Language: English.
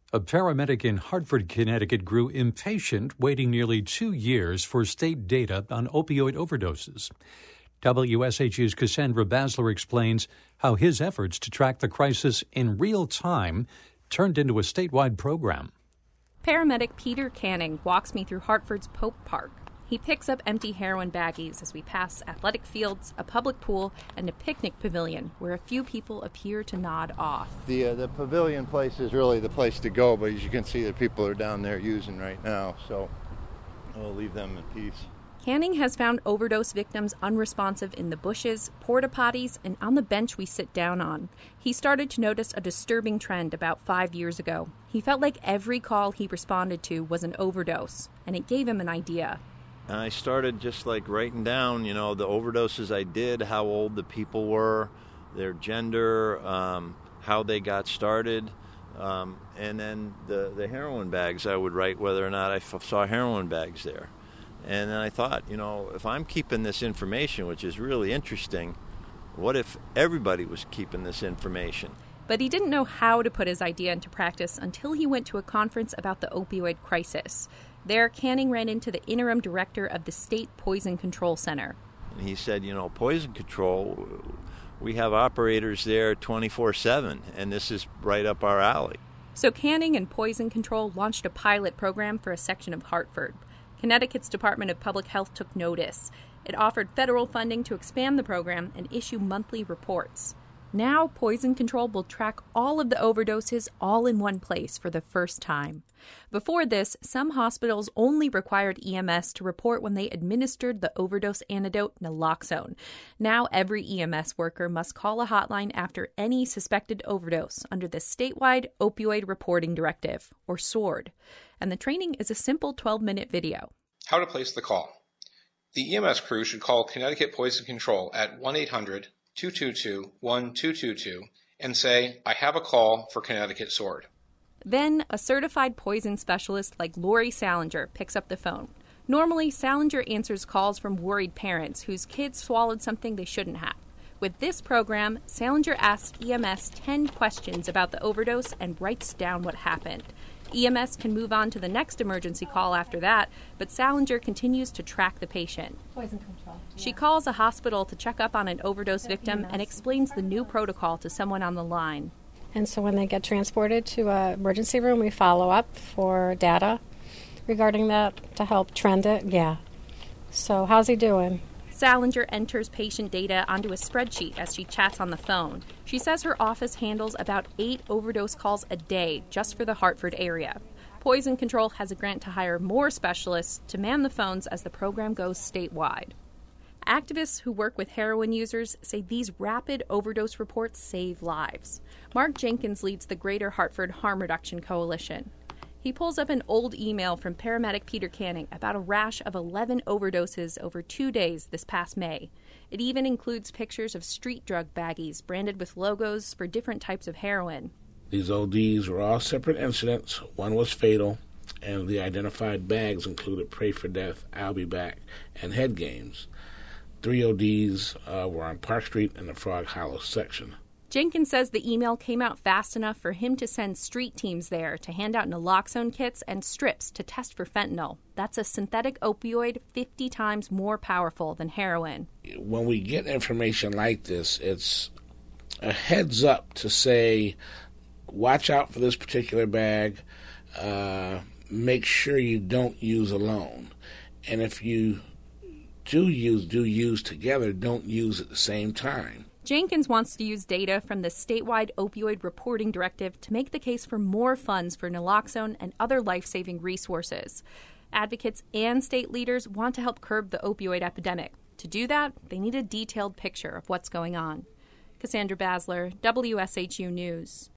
A paramedic in Hartford, Connecticut grew impatient waiting nearly 2 years for state data on opioid overdoses. WSHU's Cassandra Basler explains how his efforts to track the crisis in real time turned into a statewide program. Paramedic Peter Canning walks me through Hartford's Pope Park. He picks up empty heroin baggies as we pass athletic fields, a public pool, and a picnic pavilion where a few people appear to nod off. The pavilion place is really the place to go, but as you can see, the people are down there using right now, so we'll leave them in peace. Canning has found overdose victims unresponsive in the bushes, porta potties, and on the bench we sit down on. He started to notice a disturbing trend about 5 years ago. He felt like every call he responded to was an overdose, and it gave him an idea. And I started just writing down, the overdoses I did, how old the people were, their gender, how they got started, and then the heroin bags I would write whether or not I saw heroin bags there. And then I thought, if I'm keeping this information, which is really interesting, what if everybody was keeping this information? But he didn't know how to put his idea into practice until he went to a conference about the opioid crisis. There, Canning ran into the interim director of the State Poison Control Center. And he said, poison control, we have operators there 24/7, and this is right up our alley. So Canning and Poison Control launched a pilot program for a section of Hartford. Connecticut's Department of Public Health took notice. It offered federal funding to expand the program and issue monthly reports. Now, Poison Control will track all of the overdoses all in one place for the first time. Before this, some hospitals only required EMS to report when they administered the overdose antidote naloxone. Now, every EMS worker must call a hotline after any suspected overdose under the statewide Opioid Reporting Directive, or SORD. And the training is a simple 12-minute video. How to place the call. The EMS crew should call Connecticut Poison Control at 1-800-222-1222 and say, I have a call for Connecticut SORD. Then, a certified poison specialist like Lori Salinger picks up the phone. Normally, Salinger answers calls from worried parents whose kids swallowed something they shouldn't have. With this program, Salinger asks EMS 10 questions about the overdose and writes down what happened. EMS can move on to the next emergency call after that, but Salinger continues to track the patient. Poison control. Yeah. She calls a hospital to check up on an overdose victim and explains the new protocol to someone on the line. And so when they get transported to an emergency room, we follow up for data regarding that to help trend it. Yeah. So how's he doing? Salinger enters patient data onto a spreadsheet as she chats on the phone. She says her office handles about 8 overdose calls a day just for the Hartford area. Poison Control has a grant to hire more specialists to man the phones as the program goes statewide. Activists who work with heroin users say these rapid overdose reports save lives. Mark Jenkins leads the Greater Hartford Harm Reduction Coalition. He pulls up an old email from paramedic Peter Canning about a rash of 11 overdoses over 2 days this past May. It even includes pictures of street drug baggies branded with logos for different types of heroin. These ODs were all separate incidents. One was fatal, and the identified bags included Pray for Death, I'll Be Back, and Head Games. 3 ODs were on Park Street in the Frog Hollow section. Jenkins says the email came out fast enough for him to send street teams there to hand out naloxone kits and strips to test for fentanyl. That's a synthetic opioid 50 times more powerful than heroin. When we get information like this, it's a heads up to say, watch out for this particular bag, make sure you don't use alone. And if you do use together, don't use at the same time. Jenkins wants to use data from the statewide Opioid Reporting Directive to make the case for more funds for naloxone and other life-saving resources. Advocates and state leaders want to help curb the opioid epidemic. To do that, they need a detailed picture of what's going on. Cassandra Basler, WSHU News.